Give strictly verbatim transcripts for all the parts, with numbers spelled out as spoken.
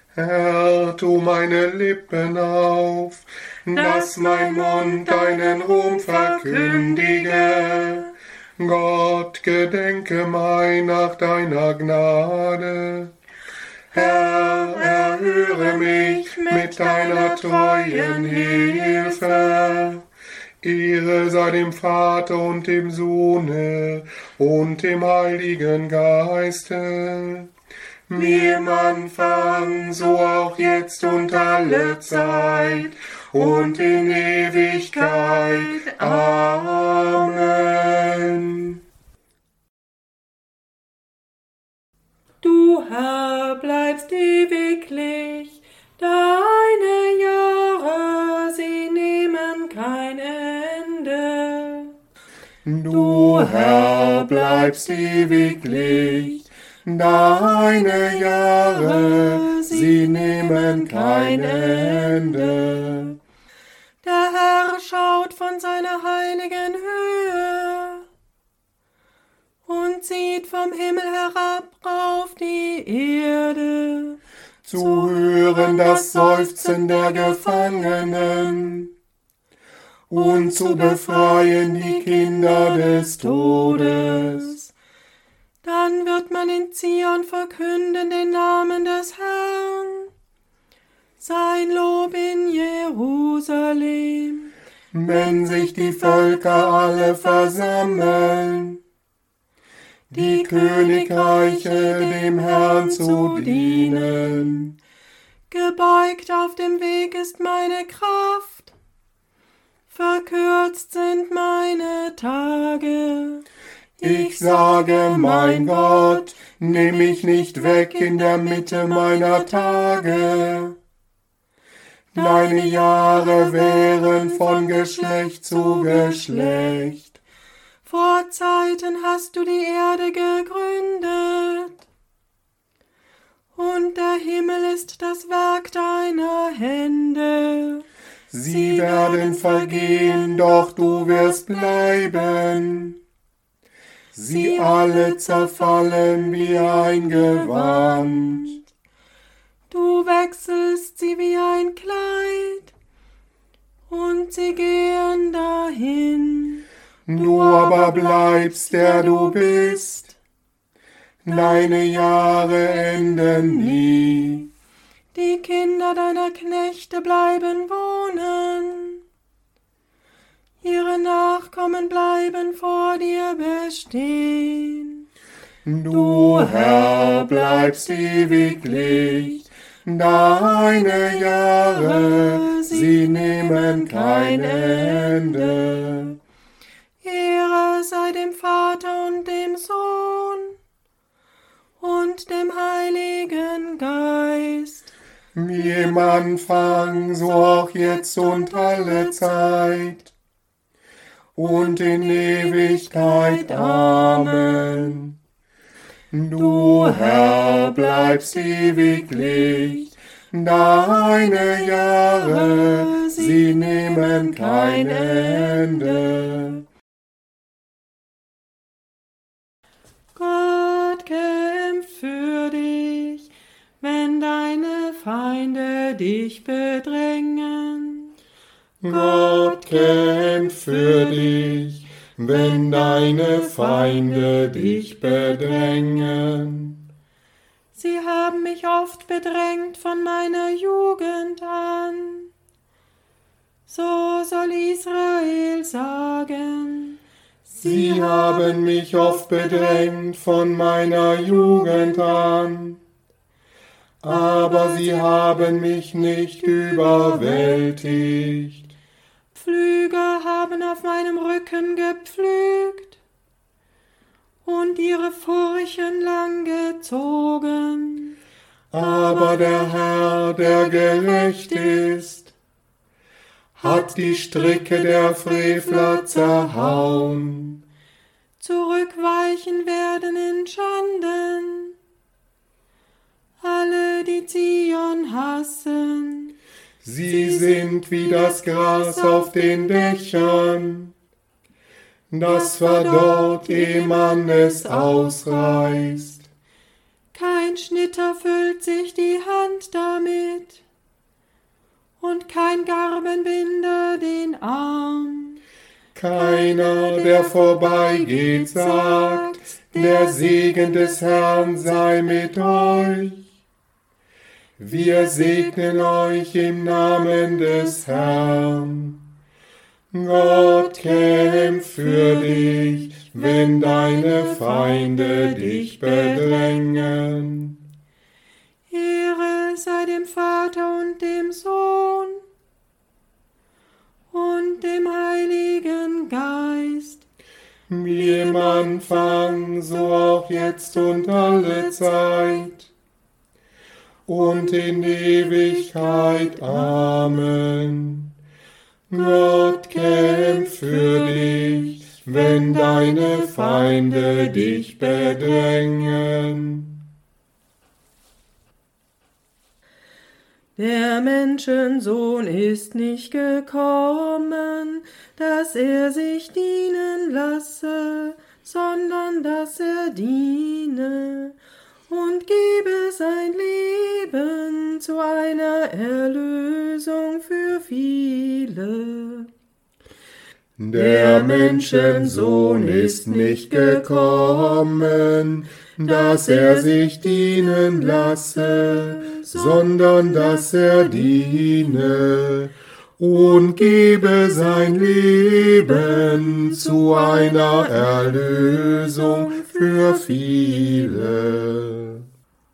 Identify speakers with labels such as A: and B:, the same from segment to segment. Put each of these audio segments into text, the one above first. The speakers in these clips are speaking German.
A: Herr, tu meine Lippen auf, dass mein Mund deinen Ruhm verkündige. Gott, gedenke mein nach deiner Gnade. Herr, erhöre mich mit deiner treuen Hilfe. Ehre sei dem Vater und dem Sohne und dem Heiligen Geiste, wie im Anfang, so auch jetzt und alle Zeit und in Ewigkeit. Amen.
B: Du, Herr, bleibst ewiglich, deine Jahre, sie nehmen kein Ende.
A: Du, Herr, bleibst ewiglich, deine Jahre, sie nehmen kein Ende.
B: Der Herr schaut von seiner heiligen Höhe und sieht vom Himmel herab auf die Erde,
A: zu hören das Seufzen der Gefangenen und zu befreien die Kinder des Todes.
B: Dann wird man in Zion verkünden den Namen des Herrn, sein Lob in Jerusalem.
A: Wenn sich die Völker alle versammeln, die Königreiche dem Herrn zu dienen.
B: Gebeugt auf dem Weg ist meine Kraft, verkürzt sind meine Tage.
A: Ich sage, mein Gott, nimm mich nicht weg in der Mitte meiner Tage. Deine Jahre wären von Geschlecht zu Geschlecht.
B: Vor Zeiten hast du die Erde gegründet, und der Himmel ist das Werk deiner Hände.
A: Sie werden vergehen, doch du wirst bleiben. Sie alle zerfallen wie ein Gewand.
B: Du wechselst sie wie ein Kleid, und sie gehen dahin.
A: Du aber bleibst, der du bist. Deine Jahre enden nie.
B: Die Kinder deiner Knechte bleiben wohnen. Ihre Nachkommen bleiben vor dir bestehen.
A: Du, Herr, bleibst ewiglich. Deine Jahre, sie nehmen kein Ende.
B: Ehre sei dem Vater und dem Sohn und dem Heiligen Geist.
A: Wie im Anfang, so auch jetzt und alle Zeit und in Ewigkeit. Amen. Du, Herr, bleibst ewiglich. Deine Jahre, sie nehmen kein Ende.
B: Gott kämpft für dich, wenn deine Feinde dich bedrängen.
A: Gott kämpft für dich, wenn deine Feinde dich bedrängen.
B: Sie haben mich oft bedrängt von meiner Jugend an. So soll Israel sagen.
A: Sie haben mich oft bedrängt von meiner Jugend an, aber sie haben mich nicht überwältigt.
B: Pflüger haben auf meinem Rücken gepflügt und ihre Furchen lang gezogen.
A: Aber der Herr, der gerecht ist, hat die Stricke der Frevler zerhauen.
B: Zurückweichen werden in Schanden alle, die Zion hassen.
A: Sie sind wie das Gras auf den Dächern, das verdorrt, ehe man es ausreißt.
B: Kein Schnitter füllt sich die Hand Hand damit und kein Garbenbinder den Arm.
A: Keiner, der vorbeigeht, sagt, der Segen des Herrn sei mit euch. Wir segnen euch im Namen des Herrn. Gott kämpft für dich, wenn deine Feinde dich bedrängen.
B: Ehre sei dem Vater und dem Sohn und dem Heiligen Geist.
A: Wie im Anfang, so auch jetzt und alle Zeit und in Ewigkeit. Amen. Gott kämpft für dich, wenn deine Feinde dich bedrängen.
B: Der Menschensohn ist nicht gekommen, dass er sich dienen lasse, sondern dass er diene und gebe sein Leben zu einer Erlösung für viele.
A: Der Menschensohn ist nicht gekommen, dass er sich dienen lasse, sondern dass er diene und gebe sein Leben zu einer Erlösung für viele.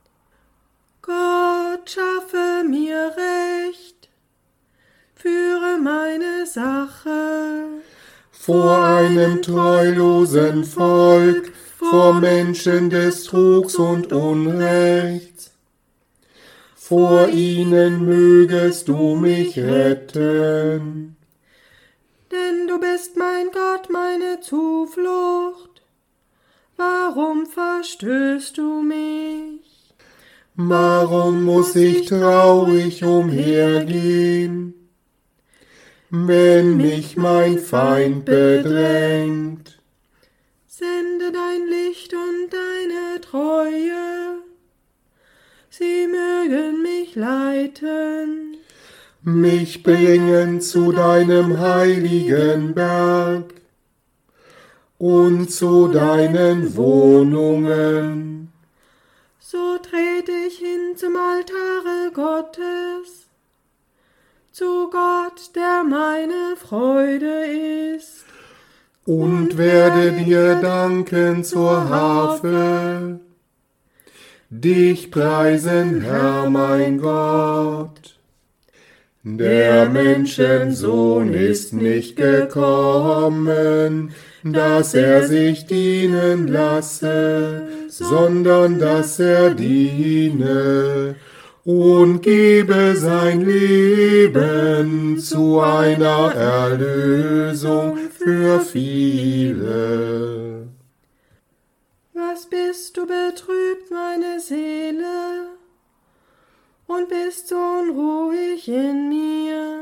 B: Gott, schaffe mir Recht, führe meine Sache
A: vor einem treulosen Volk, vor Menschen des Trugs und Unrechts. Vor ihnen mögest du mich retten.
B: Denn du bist mein Gott, meine Zuflucht. Warum verstößt du mich?
A: Warum muss ich traurig umhergehen, wenn mich mein Feind bedrängt?
B: Sende dein Licht und deine Treue, sie mögen mich leiten,
A: mich bringen zu deinem heiligen Berg und zu deinen Wohnungen.
B: So trete ich hin zum Altare Gottes, zu Gott, der meine Freude ist,
A: und werde dir danken zur Harfe, dich preisen, Herr mein Gott. Der Menschensohn ist nicht gekommen, dass er sich dienen lasse, sondern dass er diene und gebe sein Leben zu einer Erlösung für viele.
B: Was bist du betrübt, meine Seele, und bist so unruhig in mir?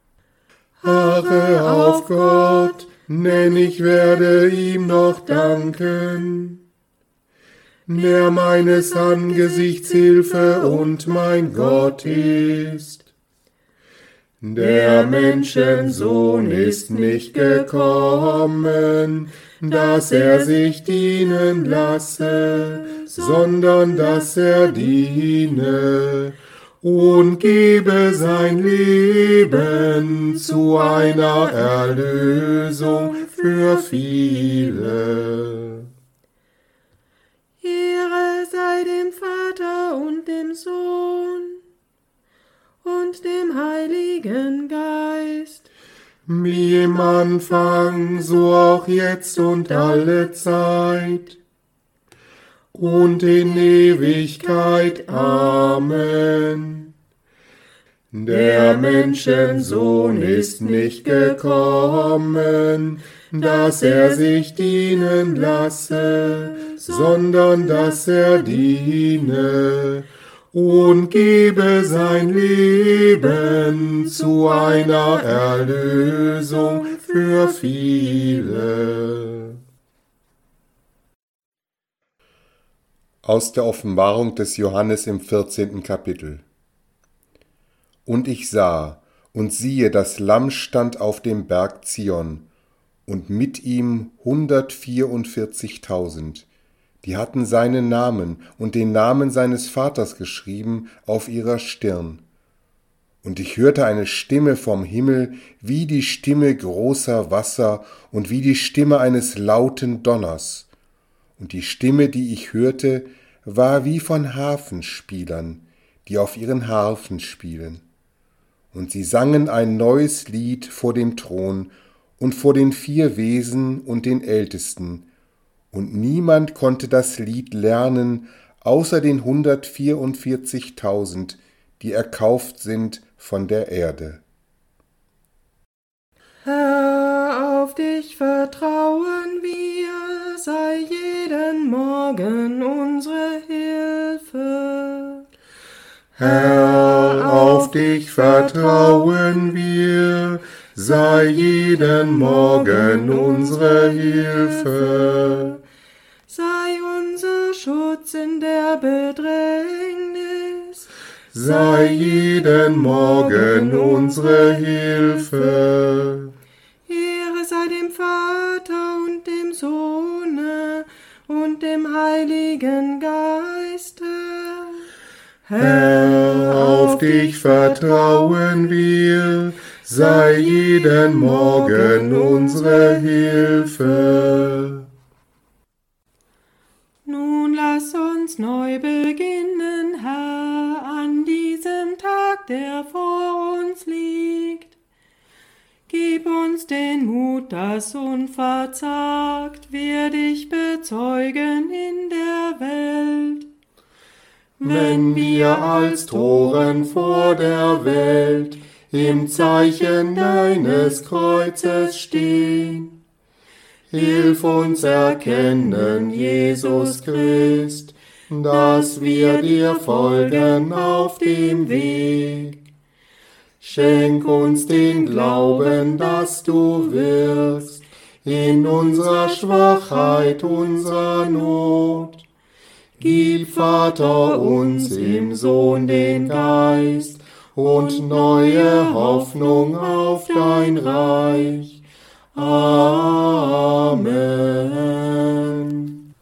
A: Harre auf Gott, denn ich werde ihm noch danken, der meines Angesichts Hilfe und mein Gott ist. Der Menschensohn ist nicht gekommen, dass er sich dienen lasse, sondern dass er diene und gebe sein Leben zu einer Erlösung für viele.
B: Ehre sei dem Vater und dem Sohn und dem Heiligen Geist,
A: wie im Anfang, so auch jetzt und alle Zeit und in Ewigkeit. Amen. Der Menschensohn ist nicht gekommen, dass er sich dienen lasse, sondern dass er diene und gebe sein Leben zu einer Erlösung für viele. Aus der Offenbarung des Johannes im vierzehnten Kapitel. Und ich sah, und siehe, das Lamm stand auf dem Berg Zion, und mit ihm hundertvierundvierzigtausend. Die hatten seinen Namen und den Namen seines Vaters geschrieben auf ihrer Stirn. Und ich hörte eine Stimme vom Himmel, wie die Stimme großer Wasser und wie die Stimme eines lauten Donners. Und die Stimme, die ich hörte, war wie von Harfenspielern, die auf ihren Harfen spielen. Und sie sangen ein neues Lied vor dem Thron und vor den vier Wesen und den Ältesten, und niemand konnte das Lied lernen, außer den hundertvierundvierzigtausend, die erkauft sind von der Erde.
B: Herr, auf dich vertrauen wir, sei jeden Morgen unsere Hilfe.
A: Herr, auf dich vertrauen wir, sei jeden Morgen unsere Hilfe.
B: Sei unser Schutz in der Bedrängnis,
A: sei jeden Morgen unsere Hilfe.
B: Ehre sei dem Vater und dem Sohne und dem Heiligen Geiste.
A: Herr, auf dich vertrauen wir, sei jeden Morgen unsere Hilfe.
B: Nun lass uns neu beginnen, Herr, an diesem Tag, der vor uns liegt. Gib uns den Mut, dass unverzagt wir dich bezeugen in der Welt.
A: Wenn wir als Toren vor der Welt im Zeichen deines Kreuzes stehen, hilf uns erkennen, Jesus Christ, dass wir dir folgen auf dem Weg. Schenk uns den Glauben, dass du wirkst in unserer Schwachheit, unserer Not. Gib, Vater, uns im Sohn den Geist und neue Hoffnung auf dein Reich. Amen.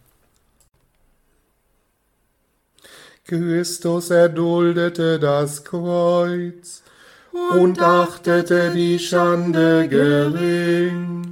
A: Christus erduldete das Kreuz und achtete die Schande gering.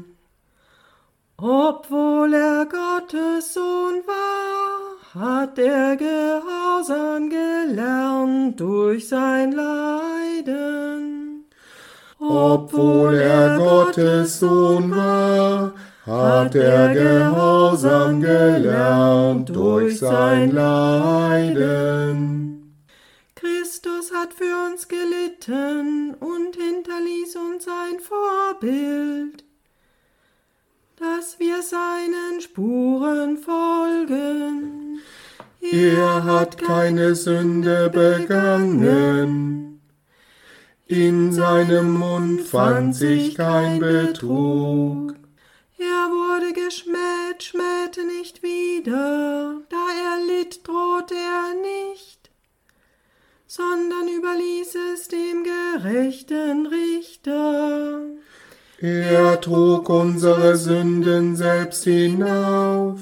B: Obwohl er Gottes Sohn war, hat er Gehorsam gelernt durch sein Leiden.
A: Obwohl er Gottes Sohn war, hat er Gehorsam gelernt durch sein Leiden.
B: Christus hat für uns gelitten und hinterließ uns ein Vorbild, dass wir seinen Spuren folgen.
A: Er hat keine Sünde begangen. In seinem Mund fand sich kein Betrug.
B: Er wurde geschmäht, schmähte nicht wieder, da er litt, drohte er nicht, sondern überließ es dem gerechten Richter.
A: Er trug unsere Sünden selbst hinauf,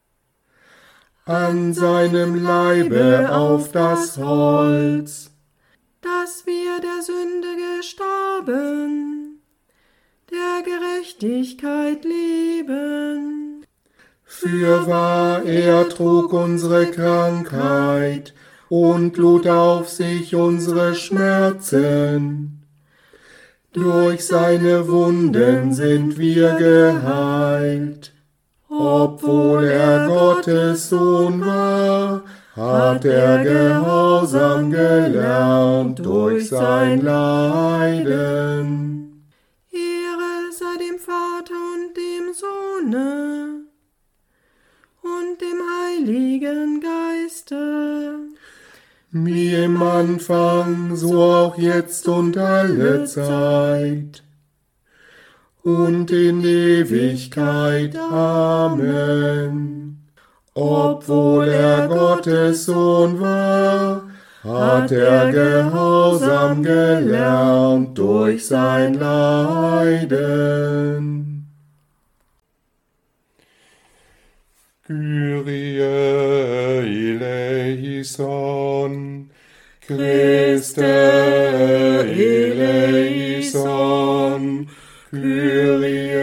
A: an seinem Leibe auf das Holz,
B: dass wir der Sünde gestorben, der Gerechtigkeit leben.
A: Fürwahr, er trug unsere Krankheit und lud auf sich unsere Schmerzen. Durch seine Wunden sind wir geheilt. Obwohl er Gottes Sohn war, hat er Gehorsam gelernt durch sein Leiden.
B: Ehre sei dem Vater und dem Sohne und dem Heiligen Geiste,
A: Wie im Anfang, so auch jetzt und alle Zeit und in Ewigkeit. Amen. Obwohl er Gottes Sohn war, hat er Gehorsam gelernt durch sein Leiden. Kyrie eleison, Christe eleison, Kyrie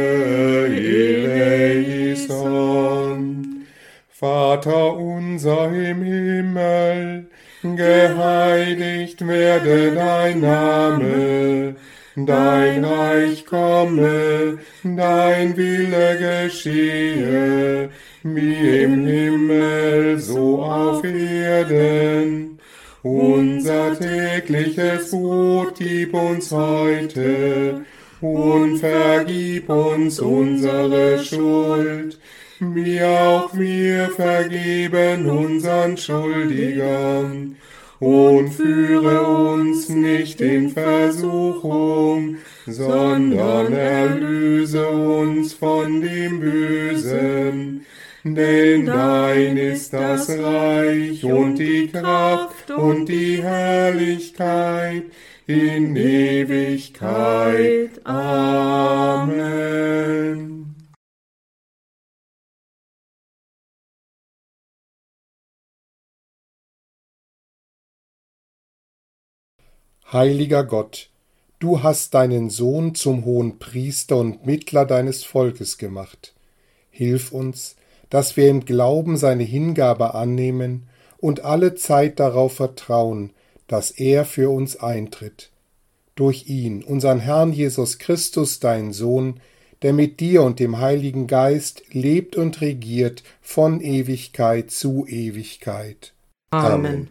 A: eleison. Vater unser im Himmel, geheiligt werde dein Name, dein Reich komme, dein Wille geschehe, wie im Himmel, so auf Erden. Unser tägliches Brot gib uns heute und vergib uns unsere Schuld, wie auch wir vergeben unseren Schuldigern. Und führe uns nicht in Versuchung, sondern erlöse uns von dem Bösen. Denn dein ist das Reich und die Kraft und die Herrlichkeit in Ewigkeit. Amen.
C: Heiliger Gott, du hast deinen Sohn zum Hohenpriester und Mittler deines Volkes gemacht. Hilf uns, dass wir im Glauben seine Hingabe annehmen und alle Zeit darauf vertrauen, dass er für uns eintritt. Durch ihn, unseren Herrn Jesus Christus, deinen Sohn, der mit dir und dem Heiligen Geist lebt und regiert von Ewigkeit zu Ewigkeit.
B: Amen.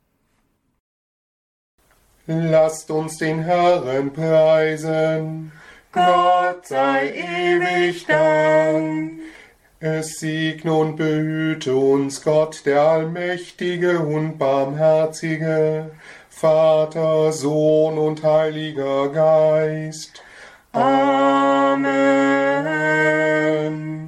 A: Lasst uns den Herrn preisen. Gott sei ewig Dank. Es segne und behüte uns Gott, der Allmächtige und Barmherzige, Vater, Sohn und Heiliger Geist. Amen.